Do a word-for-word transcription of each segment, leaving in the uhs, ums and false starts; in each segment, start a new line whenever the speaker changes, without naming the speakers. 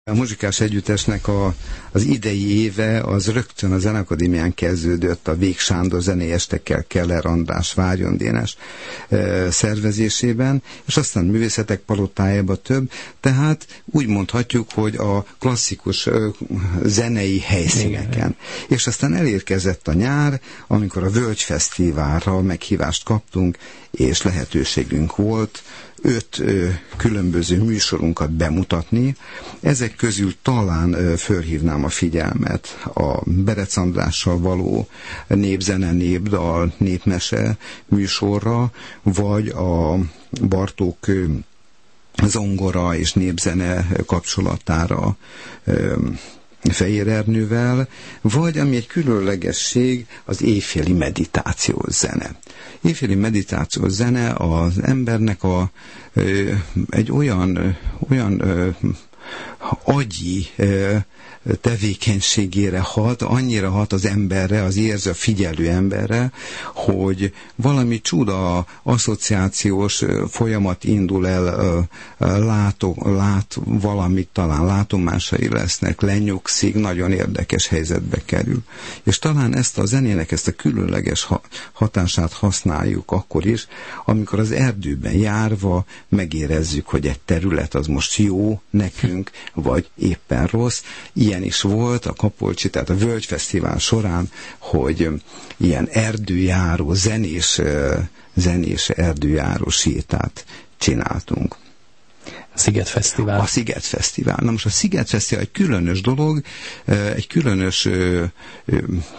A muzsikás együttesnek a, az idei éve az rögtön a Zeneakadémián kezdődött a Vég Sándor zenei estekkel, Keller András, Várjon Dénes e, szervezésében, és aztán művészetek palotájába több, tehát úgy mondhatjuk, hogy a klasszikus e, zenei helyszíneken. Igen. És aztán elérkezett a nyár, amikor a Völgyfesztiválra meghívást kaptunk, és lehetőségünk volt öt ö, különböző műsorunkat bemutatni. Ezek közül talán ö, fölhívnám a figyelmet a Berec Andrással való népzene, népdal, népmese műsorra, vagy a Bartók ö, zongora és népzene kapcsolatára ö, Fehér Ernővel, vagy ami egy különlegesség, az éjféli meditációs zene. Éjféli meditációs zene az embernek a, ö, egy olyan, ö, olyan ö, agyi ö, tevékenységére hat, annyira hat az emberre, az érző, figyelő emberre, hogy valami csuda asszociációs folyamat indul el, látó, lát valamit, talán látomásai lesznek, lenyugszik, nagyon érdekes helyzetbe kerül. És talán ezt a zenének, ezt a különleges hatását használjuk akkor is, amikor az erdőben járva megérezzük, hogy egy terület az most jó nekünk, vagy éppen rossz. Ilyen is volt a Kapolcsi, tehát a Völgyfesztivál során, hogy ilyen erdőjáró, zenés, zenés erdőjáró sétát csináltunk.
A Szigetfesztivál.
A Szigetfesztivál. Na most a Szigetfesztivál egy különös dolog, egy különös ö, ö,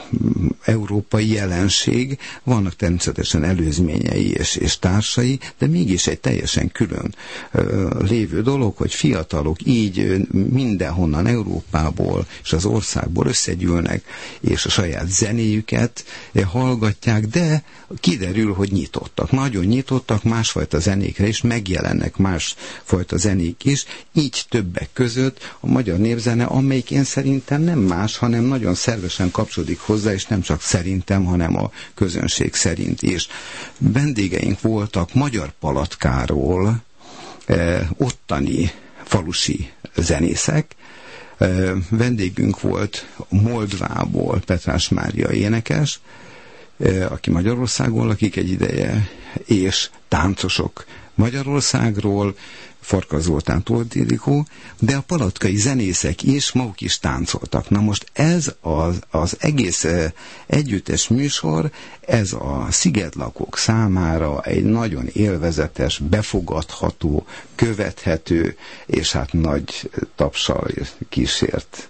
európai jelenség, vannak természetesen előzményei és, és társai, de mégis egy teljesen külön ö, lévő dolog, hogy fiatalok így mindenhonnan Európából és az országból összegyűlnek, és a saját zenéjüket hallgatják, de kiderül, hogy nyitottak. Nagyon nyitottak másfajta zenékre is, megjelennek másfajta zenék is, így többek között a magyar népzene, amelyik én szerintem nem más, hanem nagyon szervesen kapcsolódik hozzá, és nem csak szerintem, hanem a közönség szerint is. Vendégeink voltak Magyar Palatkáról, eh, ottani falusi zenészek, eh, vendégünk volt Moldvából Petrás Mária énekes, eh, aki Magyarországon lakik egy ideje, és táncosok Magyarországról, Farkas Zoltán, Tóth Ildikó, de a palatkai zenészek is, maguk is táncoltak. Na most ez az, az egész együttes műsor, ez a szigetlakók számára egy nagyon élvezetes, befogadható, követhető, és hát nagy tapssal kísért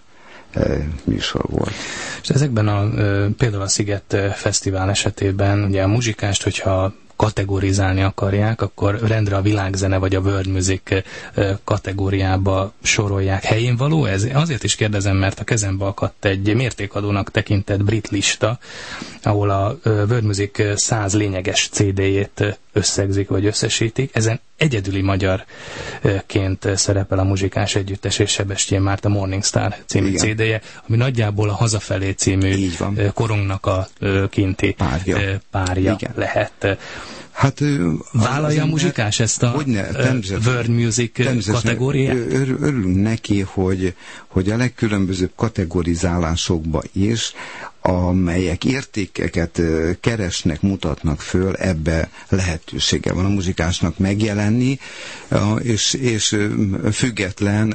műsor volt.
És ezekben a, például a Sziget Fesztivál esetében, ugye a muzsikást, hogyha kategorizálni akarják, akkor rendre a világzene vagy a world music kategóriába sorolják. Helyén való ez? Azért is kérdezem, mert a kezembe akadt egy mértékadónak tekintett brit lista, ahol a world music száz lényeges cé dé-jét összegzik vagy összesítik. Ezen egyedüli magyarként szerepel a Muzsikás Együttes és Sebestyén Márta Morning Star című igen. cé dé-je, ami nagyjából a Hazafelé című korunknak a kinti párja, párja lehet.
Hát,
vállalja a muzsikás ezt a world music kategóriát?
Örülünk neki, hogy, hogy a legkülönbözőbb kategorizálásokba is, amelyek értékeket keresnek, mutatnak föl, ebbe lehetősége van a muzsikásnak megjelenni, és, és független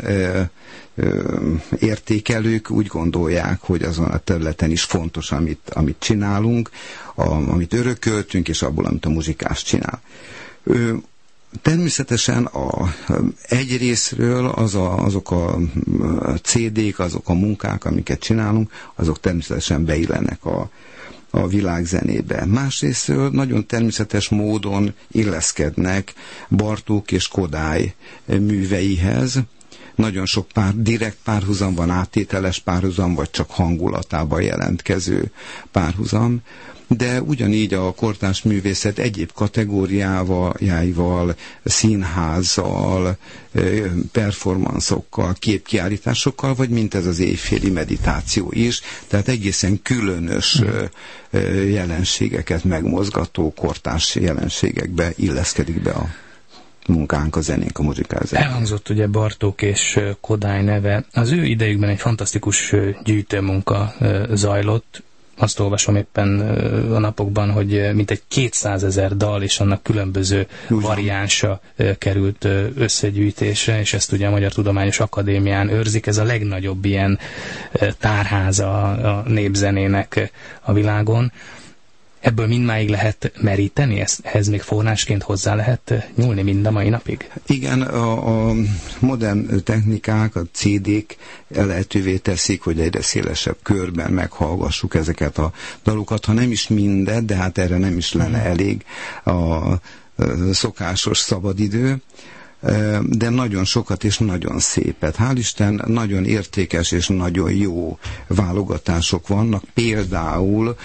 értékelők úgy gondolják, hogy azon a területen is fontos, amit, amit csinálunk, a, amit örököltünk, és abból, amit a muzsikás csinál. Természetesen a, egy részről az a, azok a cé dé-k, azok a munkák, amiket csinálunk, azok természetesen beillenek a, a világzenébe. Másrésztről nagyon természetes módon illeszkednek Bartók és Kodály műveihez. Nagyon sok pár, direkt párhuzam van, áttételes párhuzam, vagy csak hangulatában jelentkező párhuzam. De ugyanígy a kortárs művészet egyéb kategóriáival, színházzal, performanszokkal, képkiállításokkal, vagy mint ez az éjféli meditáció is, tehát egészen különös jelenségeket megmozgató kortárs jelenségekbe illeszkedik be a munkánk, a zenénk, a muzsikázás.
Elhangzott ugye Bartók és Kodály neve. Az ő idejükben egy fantasztikus gyűjtőmunka zajlott. Azt olvasom éppen a napokban, hogy mintegy kétszázezer dal és annak különböző Ugyan. variánsa került összegyűjtésre, és ezt ugye a Magyar Tudományos Akadémián őrzik. Ez a legnagyobb ilyen tárháza a népzenének a világon. Ebből mindmáig lehet meríteni? Ehhez még forrásként hozzá lehet nyúlni mind a mai napig?
Igen, a, a modern technikák, a cé dék lehetővé teszik, hogy egyre szélesebb körben meghallgassuk ezeket a dalokat, ha nem is mindet, de hát erre nem is lenne elég a szokásos szabadidő, de nagyon sokat és nagyon szépet. Hál' Isten, nagyon értékes és nagyon jó válogatások vannak. Például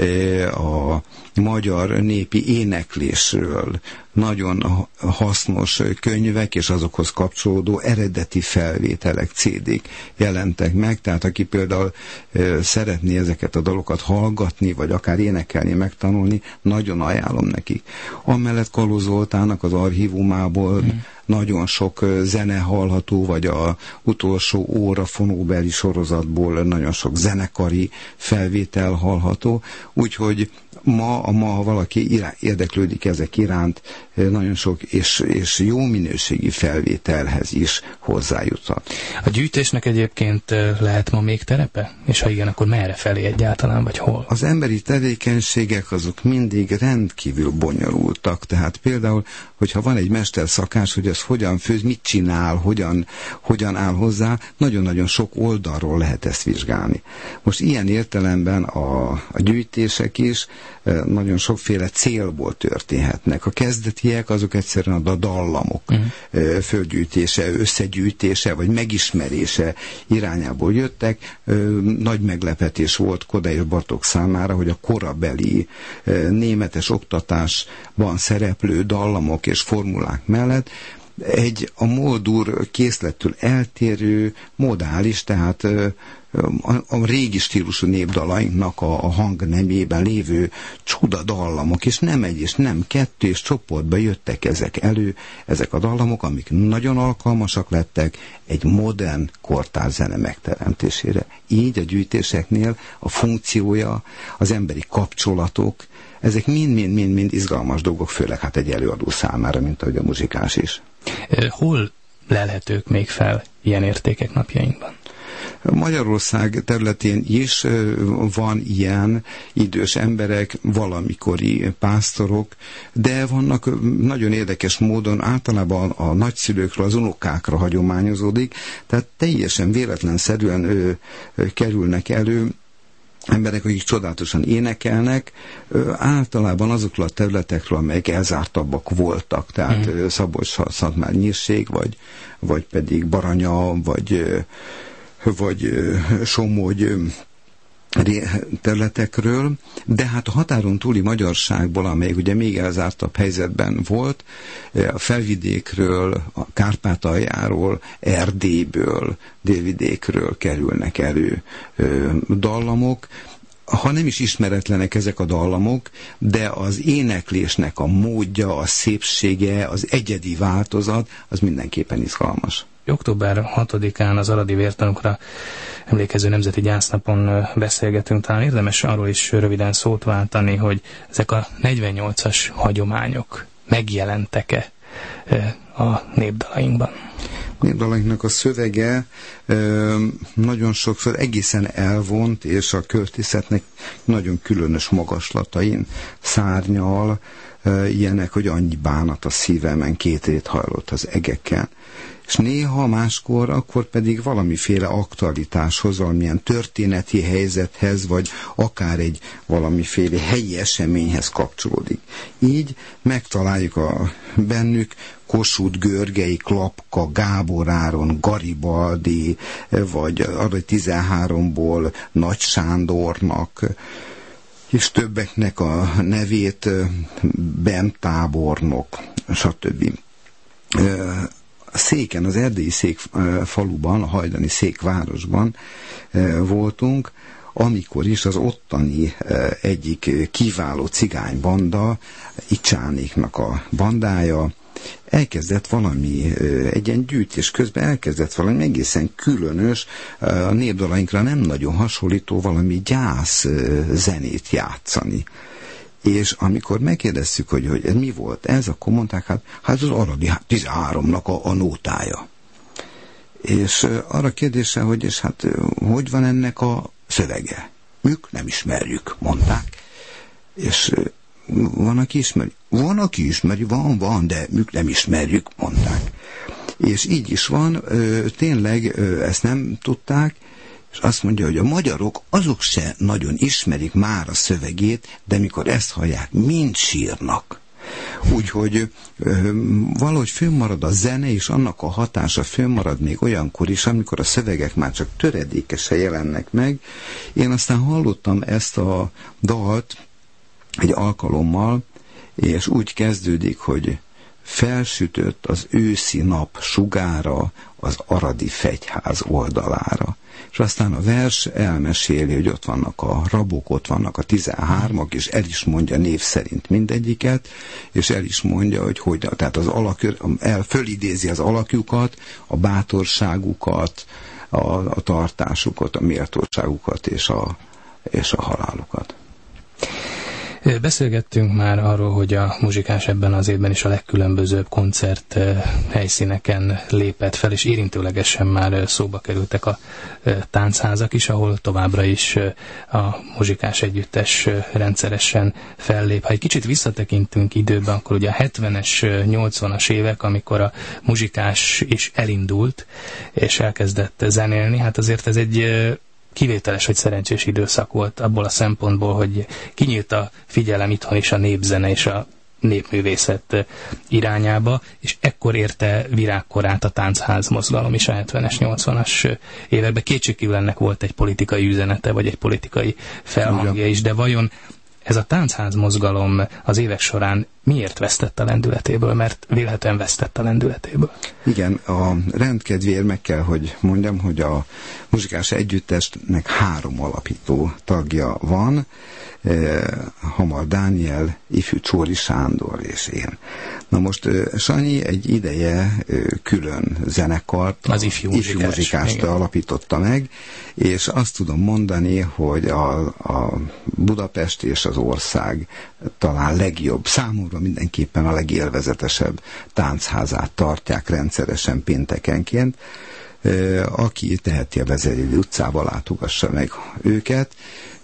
a magyar népi éneklésről nagyon hasznos könyvek és azokhoz kapcsolódó eredeti felvételek, cé dék jelentek meg, tehát aki például szeretné ezeket a dalokat hallgatni, vagy akár énekelni, megtanulni, nagyon ajánlom nekik. Amellett Kalóz Zoltánnak az archívumából mm. nagyon sok zene hallható, vagy a utolsó óra fonóbeli sorozatból nagyon sok zenekari felvétel hallható, úgyhogy ma, ma ha valaki irá, érdeklődik ezek iránt, nagyon sok és, és jó minőségi felvételhez is hozzájuthat.
A gyűjtésnek egyébként lehet ma még terepe? És ha igen, akkor merre felé egyáltalán, vagy hol?
Az emberi tevékenységek azok mindig rendkívül bonyolultak, tehát például, hogyha van egy mesterszakás, hogy ez hogyan főz, mit csinál, hogyan, hogyan áll hozzá, nagyon-nagyon sok oldalról lehet ezt vizsgálni. Most ilyen értelemben a, a gyűjtések is nagyon sokféle célból történhetnek. A kezdetiek azok egyszerűen a dallamok uh-huh. fölgyűjtése, összegyűjtése, vagy megismerése irányából jöttek. Nagy meglepetés volt Kodály és Bartók számára, hogy a korabeli németes oktatásban szereplő dallamok és formulák mellett egy a moldur készlettől eltérő, modális, tehát a, a régi stílusú népdalainknak a, a hangnemében lévő csuda dallamok, és nem egy, és nem kettő, és csoportba jöttek ezek elő, ezek a dallamok, amik nagyon alkalmasak lettek egy modern kortárs zene megteremtésére. Így a gyűjtéseknél a funkciója, az emberi kapcsolatok, ezek mind-mind-mind izgalmas dolgok, főleg hát egy előadó számára, mint ahogy a muzsikás is.
Hol lelhetők még fel ilyen értékek napjainkban?
Magyarország területén is van ilyen idős emberek, valamikori pásztorok, de vannak nagyon érdekes módon általában a nagyszülőkről, az unokákra hagyományozódik, tehát teljesen véletlenszerűen ő, kerülnek elő emberek, akik csodálatosan énekelnek, általában azokról a területekről, amelyek elzártabbak voltak, tehát mm. Szabolcs-Szatmár-Nyírség, vagy, vagy pedig Baranya, vagy, vagy Somogy területekről, de hát a határon túli magyarságból, amelyik ugye még elzártabb helyzetben volt, a felvidékről, a Kárpátaljáról, Erdélyből, délvidékről kerülnek elő dallamok. Ha nem is ismeretlenek ezek a dallamok, de az éneklésnek a módja, a szépsége, az egyedi változat, az mindenképpen izgalmas.
október hatodikán az aradi vértanúkra emlékező nemzeti gyásznapon beszélgetünk, talán érdemes arról is röviden szót váltani, hogy ezek a negyvennyolcas hagyományok megjelentek-e a népdalainkban?
Népdalainknak a szövege ö, nagyon sokszor egészen elvont, és a költészetnek nagyon különös magaslatain szárnyal, ö, ilyenek, hogy annyi bánat a szívemen, két rét hajlott az egeken. És néha máskor, akkor pedig valamiféle aktualitáshoz, valamilyen történeti helyzethez, vagy akár egy valamiféle helyi eseményhez kapcsolódik. Így megtaláljuk a bennük Kossuth Görgei, Klapka, Gábor Áron, Garibaldi, vagy arra tizenháromból Nagy Sándornak, és többeknek a nevét, Bem tábornok, stb. Széken, az erdélyi Székfaluban, a hajdani Székvárosban voltunk, amikor is az ottani egyik kiváló cigánybanda, Icsánéknak a bandája, elkezdett valami, egy ilyen gyűjtés közben elkezdett valami egészen különös, a népdalainkra nem nagyon hasonlító valami gyász zenét játszani. És amikor megkérdeztük, hogy, hogy ez mi volt ez, akkor mondták, hát, hát az Aradi tizenháromnak a, a nótája. És arra kérdése, hogy és hát hogy van ennek a szövege? Mük nem ismerjük, mondták. És van, aki ismeri? Van, aki ismeri, van, van, de mük nem ismerjük, mondták. És így is van, tényleg ezt nem tudták, és azt mondja, hogy a magyarok azok se nagyon ismerik már a szövegét, de mikor ezt hallják, mind sírnak. Úgyhogy valahogy fönnmarad a zene, és annak a hatása fönnmarad még olyankor is, amikor a szövegek már csak töredékesen jelennek meg. Én aztán hallottam ezt a dalt egy alkalommal, és úgy kezdődik, hogy felsütött az őszi nap sugára az aradi fegyház oldalára. És aztán a vers elmeséli, hogy ott vannak a rabok, ott vannak a tizenhármak, és el is mondja név szerint mindegyiket, és el is mondja, hogy hogy, tehát az alak, el, fölidézi az alakjukat, a bátorságukat, a, a tartásukat, a méltóságukat és a, és a halálukat.
Beszélgettünk már arról, hogy a muzsikás ebben az évben is a legkülönbözőbb koncert helyszíneken lépett fel, és érintőlegesen már szóba kerültek a táncházak is, ahol továbbra is a muzsikás együttes rendszeresen fellép. Ha egy kicsit visszatekintünk időben, akkor ugye a hetvenes, nyolcvanas évek, amikor a muzsikás is elindult, és elkezdett zenélni, hát azért ez egy kivételes, hogy szerencsés időszak volt abból a szempontból, hogy kinyílt a figyelem itthon is a népzene és a népművészet irányába, és ekkor érte virágkorát a táncház mozgalom is a hetvenes, nyolcvanas években. Kétségkívül ennek volt egy politikai üzenete, vagy egy politikai felhangja is, de vajon ez a táncház mozgalom az évek során miért vesztett a lendületéből? Mert vélhetően vesztett a lendületéből.
Igen, a rendkedvéért meg kell, hogy mondjam, hogy a muzsikás együttesnek három alapító tagja van, Hamar Dániel, ifjú Csóri Sándor és én. Na most Sanyi egy ideje külön zenekart,
az ifjú,
ifjú muzsikást igen. alapította meg, és azt tudom mondani, hogy a, a Budapest és az ország talán legjobb, számomra mindenképpen a legélvezetesebb táncházát tartják rendszeresen péntekenként. Aki teheti a Vezérjegyi utcába, látogassa meg őket.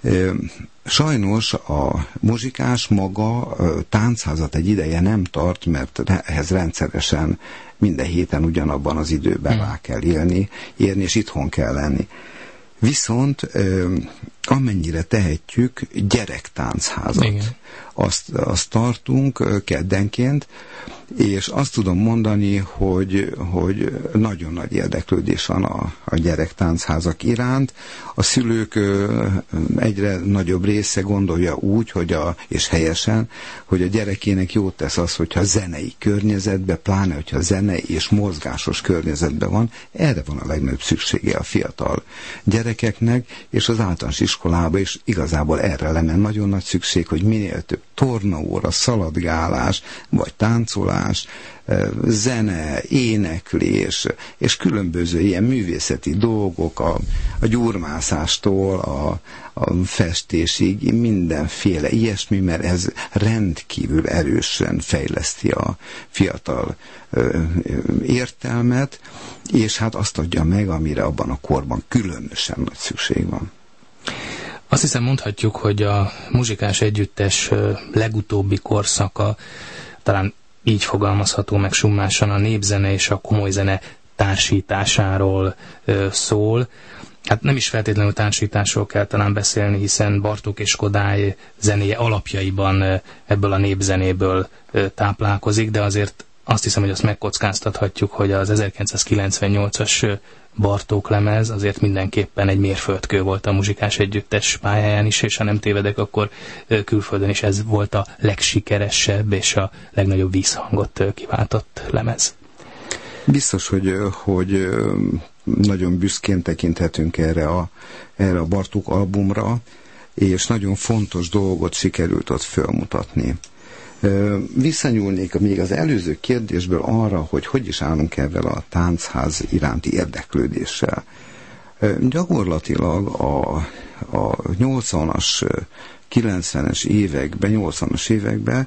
Sajnos a muzsikás maga táncházat egy ideje nem tart, mert ehhez rendszeresen minden héten ugyanabban az időben hmm. rá kell élni, érni, és itthon kell lenni. Viszont amennyire tehetjük, gyerektáncházat. Azt, azt tartunk keddenként, és azt tudom mondani, hogy, hogy nagyon nagy érdeklődés van a, a gyerektáncházak iránt. A szülők egyre nagyobb része gondolja úgy, hogy a, és helyesen, hogy a gyerekének jót tesz az, hogyha zenei környezetben, pláne, hogyha zenei és mozgásos környezetben van, erre van a legnagyobb szüksége a fiatal gyerekeknek, és az általános iskolába is igazából erre lenne nagyon nagy szükség, hogy minél több tornaóra, szaladgálás, vagy táncolás, zene, éneklés, és különböző ilyen művészeti dolgok, a, a gyurmászástól a, a festésig, mindenféle ilyesmi, mert ez rendkívül erősen fejleszti a fiatal ö, értelmet, és hát azt adja meg, amire abban a korban különösen nagy szükség van.
Azt hiszem mondhatjuk, hogy a muzsikás együttes legutóbbi korszaka talán így fogalmazható meg summásan a népzene és a komoly zene társításáról ö, szól. Hát nem is feltétlenül társításról kell talán beszélni, hiszen Bartók és Kodály zenéje alapjaiban ö, ebből a népzenéből ö, táplálkozik, de azért azt hiszem, hogy azt megkockáztathatjuk, hogy az ezerkilencszázkilencvennyolcas Bartók lemez azért mindenképpen egy mérföldkő volt a muzsikás együttes pályáján is, és ha nem tévedek, akkor külföldön is ez volt a legsikeresebb és a legnagyobb vízhangot kiváltott lemez.
Biztos, hogy, hogy nagyon büszkén tekinthetünk erre a, erre a Bartók albumra, és nagyon fontos dolgot sikerült ott fölmutatni. Visszanyúlnék még az előző kérdésből arra, hogy hogy is állunk ezzel a táncház iránti érdeklődéssel. Gyakorlatilag a, a nyolcvanas, kilencvenes években, nyolcvanas években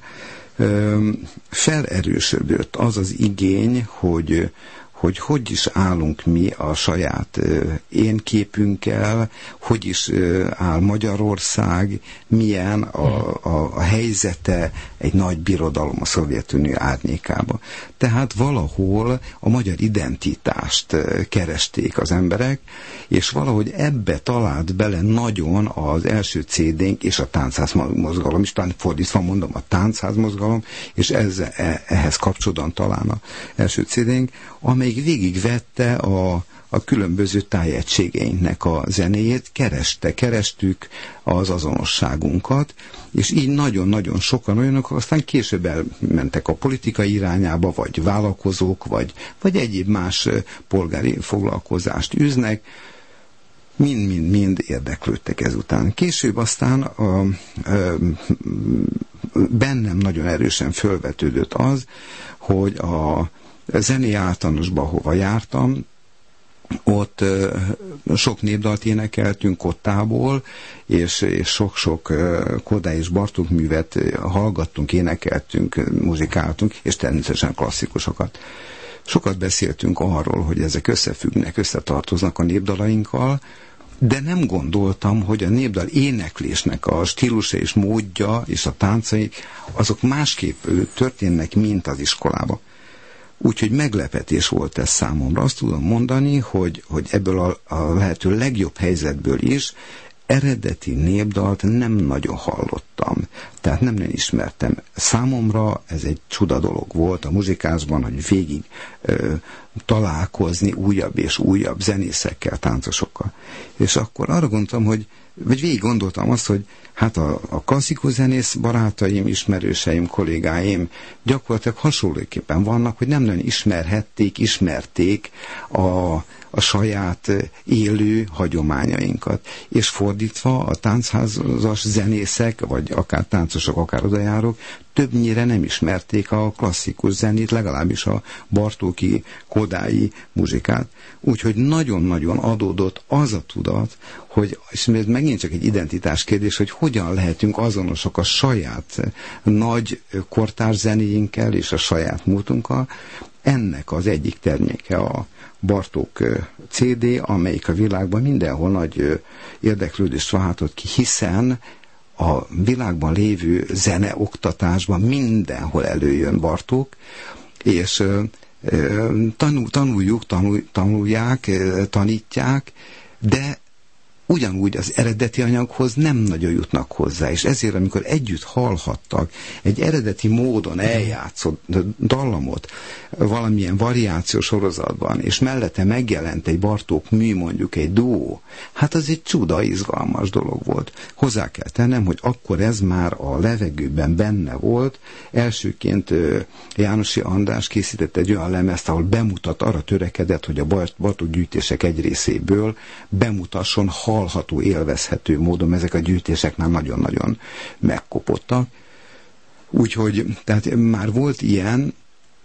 felerősödött az az igény, hogy hogy hogy is állunk mi a saját én képünkkel, hogy is áll Magyarország, milyen a, a, a helyzete egy nagy birodalom a Szovjetunió árnyékába. Tehát valahol a magyar identitást keresték az emberek, és valahogy ebbe talált bele nagyon az első cé dénk és a táncház mozgalom is, talán fordítva mondom, a táncház mozgalom, és ez, ehhez kapcsolódóan talán az első cé dénk, amelyik végigvette a, a különböző tájegységeinknek a zenéjét, kereste, kerestük az azonosságunkat, és így nagyon-nagyon sokan olyanok, aztán később elmentek a politikai irányába, vagy vállalkozók, vagy, vagy egyéb más polgári foglalkozást űznek, mind-mind-mind érdeklődtek ezután. Később aztán a, a, bennem nagyon erősen fölvetődött az, hogy a zenei általánosba, hova jártam, ott uh, sok népdalt énekeltünk kottából, és, és sok-sok uh, Kodály és Bartók művet hallgattunk, énekeltünk, muzsikáltunk, és természetesen klasszikusokat. Sokat beszéltünk arról, hogy ezek összefüggnek, összetartoznak a népdalainkkal, de nem gondoltam, hogy a népdal éneklésnek a stílusa és módja és a táncai, azok másképp történnek, mint az iskolába. Úgyhogy meglepetés volt ez számomra. Azt tudom mondani, hogy, hogy ebből a, a lehető legjobb helyzetből is eredeti népdalt nem nagyon hallottam. Tehát nem nagyon ismertem. Számomra ez egy csuda dolog volt a muzsikázban, hogy végig ö, találkozni újabb és újabb zenészekkel, táncosokkal. És akkor arra gondoltam, hogy vagy végig gondoltam azt, hogy hát a, a klasszikus zenész barátaim, ismerőseim, kollégáim gyakorlatilag hasonlóképpen vannak, hogy nem nagyon ismerhették, ismerték a, a saját élő hagyományainkat. És fordítva a táncházas zenészek, vagy akár táncosok, akár odajárók többnyire nem ismerték a klasszikus zenét, legalábbis a bartóki, kodályi muzsikát. Úgyhogy nagyon-nagyon adódott az a tudat, hogy, és ez megint csak egy identitás kérdés, hogy hogyan lehetünk azonosok a saját nagy kortárs zenéinkkel és a saját múltunkkal. Ennek az egyik terméke a Bartók cé dé, amelyik a világban mindenhol nagy érdeklődést váltott ki, hiszen a világban lévő zeneoktatásban mindenhol előjön Bartók, és tanul, tanuljuk, tanul, tanulják, tanítják, de ugyanúgy az eredeti anyaghoz nem nagyon jutnak hozzá, és ezért, amikor együtt hallhattak egy eredeti módon eljátszott dallamot valamilyen variáció sorozatban, és mellette megjelent egy Bartók mű, mondjuk egy duó, hát az egy csuda, izgalmas dolog volt. Hozzá kell tennem, hogy akkor ez már a levegőben benne volt. Elsőként Jánosi András készített egy olyan lemezt, ahol bemutat, arra törekedett, hogy a Bartók gyűjtések egy részéből bemutasson hallható, élvezhető módon. Ezek a gyűjtések már nagyon-nagyon megkopottak. Úgyhogy tehát már volt ilyen.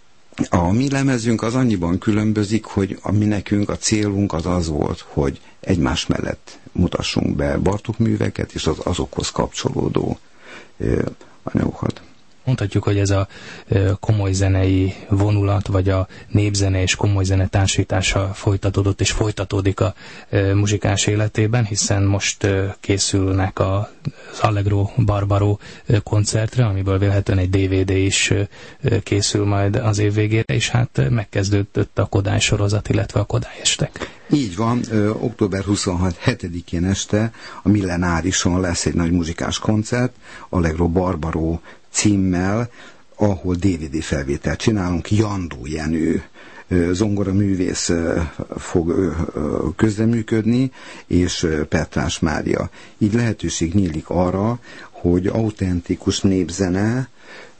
A mi lemezünk az annyiban különbözik, hogy a mi nekünk a célunk az az volt, hogy egymás mellett mutassunk be Bartók műveket és az azokhoz kapcsolódó ö, anyagokat.
Mondhatjuk, hogy ez a komoly zenei vonulat, vagy a népzene és komoly zene társítása folytatódott és folytatódik a muzsikás életében, hiszen most készülnek az Allegro Barbaro koncertre, amiből vélhetően egy dé vé dé is készül majd az év végére, és hát megkezdődött a Kodály sorozat, illetve a Kodály estek.
Így van, ö, október huszonhetedikén este a Millenárison lesz egy nagy muzsikás koncert, Allegro Barbaro címmel, ahol dé vé dé felvételt csinálunk. Jandó Jenő zongoraművész fog közreműködni, és Petrás Mária. Így lehetőség nyílik arra, hogy autentikus népzene,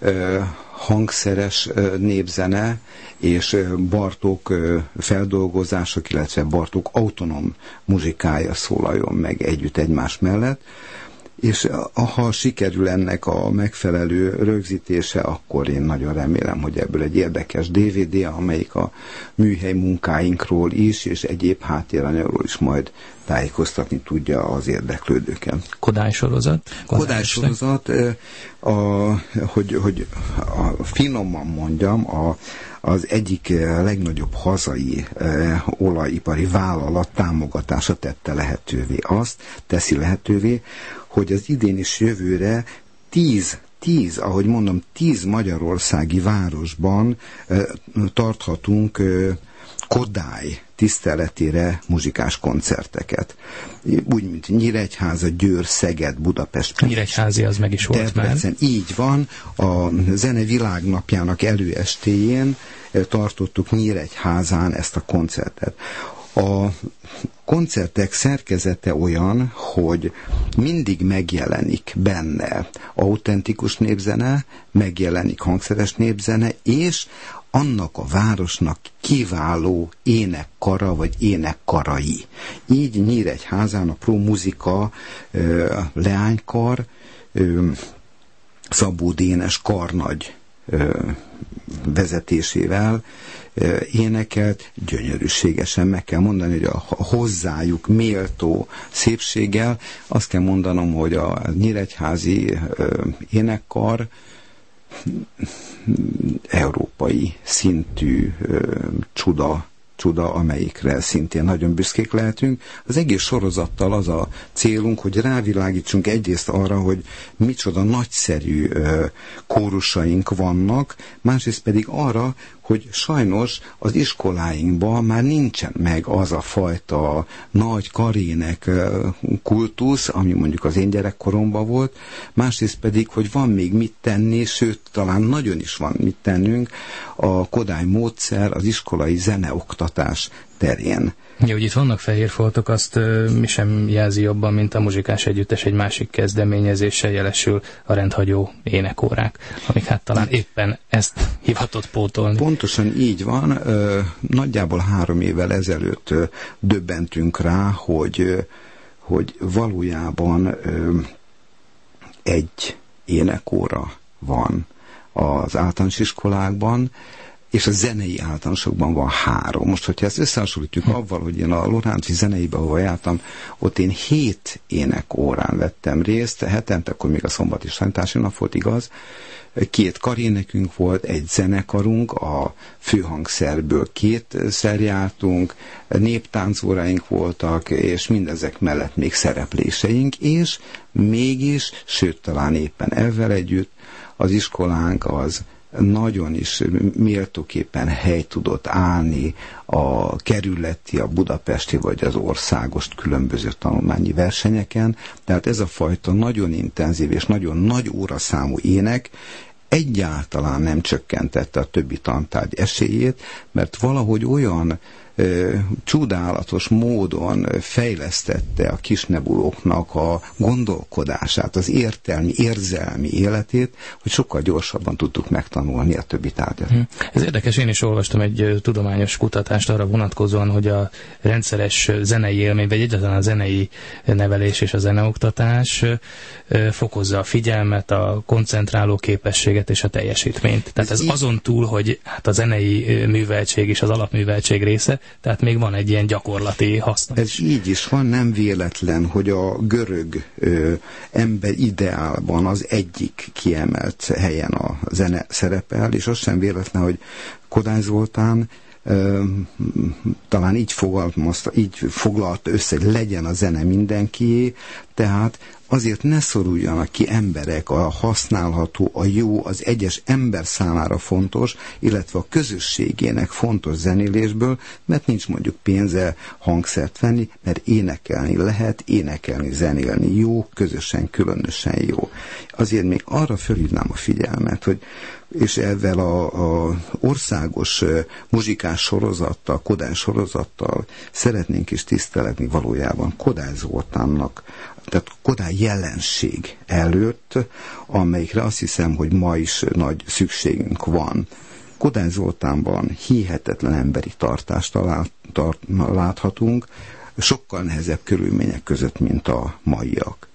hangszeres népzene és Bartók feldolgozások, illetve Bartók autonóm muzsikája szólaljon meg együtt egymás mellett. És ha sikerül ennek a megfelelő rögzítése, akkor én nagyon remélem, hogy ebből egy érdekes dé vé dé, amelyik a műhely munkáinkról is, és egyéb háttéranyagról is majd tájékoztatni tudja az érdeklődőket.
Kodály sorozat?
Kodály sorozat, a, hogy, hogy a, finoman mondjam, a, az egyik legnagyobb hazai e, olajipari vállalat támogatása tette lehetővé azt, teszi lehetővé, hogy az idén és jövőre tíz, tíz, ahogy mondom, tíz magyarországi városban e, tarthatunk e, Kodály tiszteletére muzsikás koncerteket. Úgy, mint Nyíregyháza, Győr, Szeged, Budapest.
Nyíregyházi az meg is volt már.
Így van, a Zene Világnapjának előestéjén tartottuk Nyíregyházán ezt a koncertet. A koncertek szerkezete olyan, hogy mindig megjelenik benne autentikus népzene, megjelenik hangszeres népzene, és annak a városnak kiváló énekkara, vagy énekkarai. Így Nyíregyházán a Pro Muzika ö, leánykar, ö, Szabó Dénes karnagy ö, vezetésével ö, énekelt, gyönyörűségesen meg kell mondani, hogy a hozzájuk méltó szépséggel. Azt kell mondanom, hogy a nyíregyházi ö, énekkar európai szintű ö, csuda, csuda, amelyikre szintén nagyon büszkék lehetünk. Az egész sorozattal az a célunk, hogy rávilágítsunk egyrészt arra, hogy micsoda nagyszerű ö, kórusaink vannak, másrészt pedig arra, hogy sajnos az iskoláinkban már nincsen meg az a fajta nagy karének kultusz, ami mondjuk az én gyerekkoromban volt, másrészt pedig, hogy van még mit tenni, sőt, talán nagyon is van mit tennünk a Kodály módszer, az iskolai zeneoktatás terén.
Ja, hogy itt vannak fehér foltok, azt uh, mi sem jelzi jobban, mint a Muzsikás Együttes egy másik kezdeményezéssel, jelesül a rendhagyó énekórák, amik hát talán éppen ezt hivatott pótolni.
Pontosan így van. Ö, nagyjából három évvel ezelőtt ö, döbbentünk rá, hogy, ö, hogy valójában ö, egy énekóra van az általános iskolákban, és a zenei általánosokban van három. Most, hogyha ezt összehasonlítjuk avval, hogy én a Loránci zeneibe, ahol jártam, ott én hét énekórán vettem részt, hetente, akkor még a szombati sanytási nap volt, igaz, két karénekünk volt, egy zenekarunk, a főhangszerből kétszer jártunk, néptáncóráink voltak, és mindezek mellett még szerepléseink, és mégis, sőt, talán éppen ezzel együtt, az iskolánk az nagyon is méltóképpen hely tudott állni a kerületi, a budapesti vagy az országos különböző tanulmányi versenyeken. Tehát ez a fajta nagyon intenzív és nagyon nagy óraszámú ének egyáltalán nem csökkentette a többi tantárgy esélyét, mert valahogy olyan ö, csodálatos módon fejlesztette a kisnebulóknak a gondolkodását, az értelmi, érzelmi életét, hogy sokkal gyorsabban tudtuk megtanulni a többi tárgyat.
Ez érdekes, én is olvastam egy tudományos kutatást arra vonatkozóan, hogy a rendszeres zenei élmény, vagy egyáltalán a zenei nevelés és a zeneoktatás fokozza a figyelmet, a koncentráló képességet és a teljesítményt. Tehát ez, ez azon túl, hogy hát a zenei műveltség és az alapműveltség része, tehát még van egy ilyen gyakorlati haszna.
Ez így is van, nem véletlen, hogy a görög ö, ember ideálban az egyik kiemelt helyen a zene szerepel, és az sem véletlen, hogy Kodály Zoltán ö, talán így fogalmazta, így foglalta össze, hogy legyen a zene mindenkié, tehát azért ne szoruljanak ki emberek, a használható, a jó, az egyes ember számára fontos, illetve a közösségének fontos zenélésből, mert nincs mondjuk pénze hangszert venni, mert énekelni lehet, énekelni, zenélni jó, közösen, különösen jó. Azért még arra fölhívnám a figyelmet, hogy és ezzel a, a országos muzsikás sorozattal, Kodály sorozattal szeretnénk is tiszteletni valójában Kodály Zoltánnak, tehát Kodály jelenség előtt, amelyikre azt hiszem, hogy ma is nagy szükségünk van. Kodály Zoltánban hihetetlen emberi tartást talál, tart, láthatunk, sokkal nehezebb körülmények között, mint a maiak.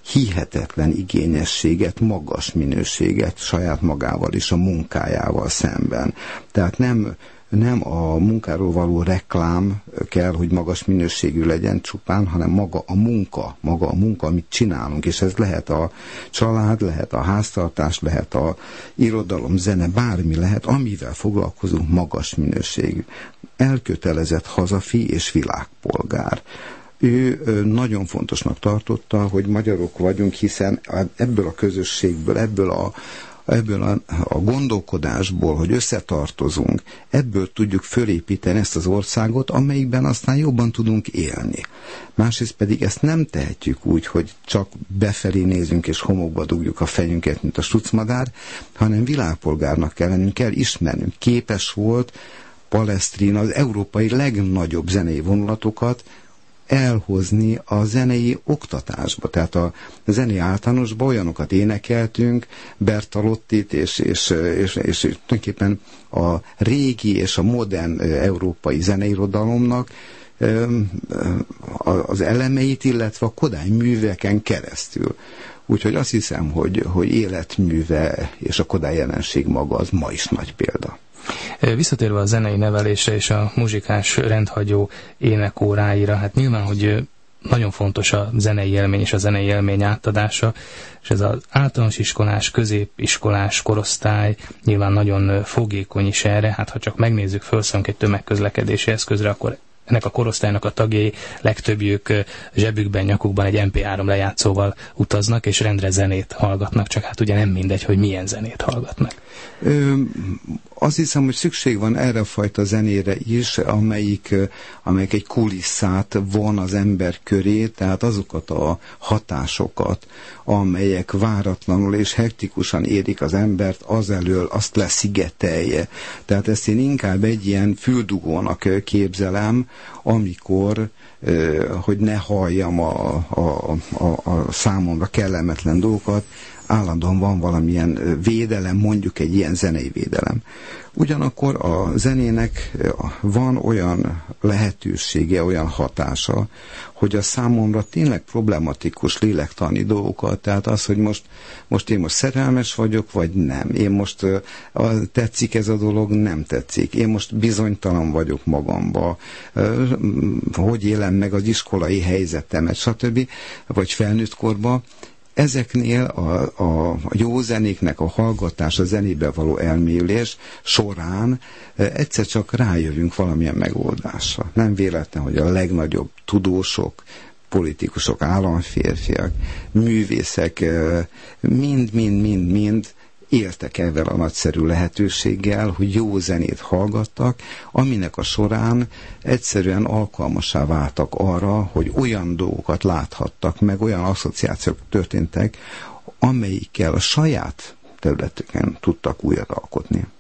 hihetetlen igényességet, magas minőséget saját magával és a munkájával szemben. Tehát nem nem a munkáról való reklám kell, hogy magas minőségű legyen csupán, hanem maga a munka, maga a munka, amit csinálunk, és ez lehet a család, lehet a háztartás, lehet a irodalom, zene, bármi lehet, amivel foglalkozunk, magas minőségű. Elkötelezett hazafi és világpolgár. Ő nagyon fontosnak tartotta, hogy magyarok vagyunk, hiszen ebből a közösségből, ebből a ebből a, a gondolkodásból, hogy összetartozunk, ebből tudjuk fölépíteni ezt az országot, amelyikben aztán jobban tudunk élni. Másrészt pedig ezt nem tehetjük úgy, hogy csak befelé nézünk és homokba dugjuk a fejünket, mint a strucmadár, hanem világpolgárnak kell lennünk, kell ismernünk. Képes volt Palestrina az európai legnagyobb zenei vonulatokat elhozni a zenei oktatásba. Tehát a zenei általánosban olyanokat énekeltünk, Bertolottit, és, és, és, és tulajdonképpen a régi és a modern európai zeneirodalomnak az elemeit, illetve a Kodály műveken keresztül. Úgyhogy azt hiszem, hogy, hogy életműve és a Kodály jelenség maga az ma is nagy példa.
Visszatérve a zenei nevelésre és a muzsikás rendhagyó énekóráira, hát nyilván, hogy nagyon fontos a zenei élmény és a zenei élmény átadása, és ez az általános iskolás, középiskolás korosztály nyilván nagyon fogékony is erre, hát ha csak megnézzük, felszólunk egy tömegközlekedési eszközre, akkor ennek a korosztálynak a tagjai legtöbbjük zsebükben, nyakukban egy em pé három lejátszóval utaznak, és rendre zenét hallgatnak, csak hát ugye nem mindegy, hogy milyen zenét hallgatnak.
Ö, azt hiszem, hogy szükség van erre a fajta zenére is, amelyik, amelyik egy kulisszát von az ember köré, tehát azokat a hatásokat, amelyek váratlanul és hektikusan érik az embert, azelől azt leszigetelje. Tehát ezt én inkább egy ilyen füldugónak képzelem, amikor, hogy ne halljam a, a, a, a számomra kellemetlen dolgokat, állandóan van valamilyen védelem, mondjuk egy ilyen zenei védelem. Ugyanakkor a zenének van olyan lehetősége, olyan hatása, hogy a számomra tényleg problematikus lélektani dolgokat, tehát az, hogy most, most én most szerelmes vagyok, vagy nem. Én most uh, tetszik ez a dolog, nem tetszik. Én most bizonytalan vagyok magamba, uh, hogy élem meg az iskolai helyzetemet, stb. Vagy felnőtt korban. Ezeknél a, a jó zenéknek a hallgatás, a zenébe való elmélyülés során egyszer csak rájövünk valamilyen megoldásra. Nem véletlen, hogy a legnagyobb tudósok, politikusok, államférfiak, művészek mind-mind-mind-mind éltek ezzel a nagyszerű lehetőséggel, hogy jó zenét hallgattak, aminek a során egyszerűen alkalmassá váltak arra, hogy olyan dolgokat láthattak, meg olyan asszociációk történtek, amelyikkel a saját területeken tudtak újat alkotni.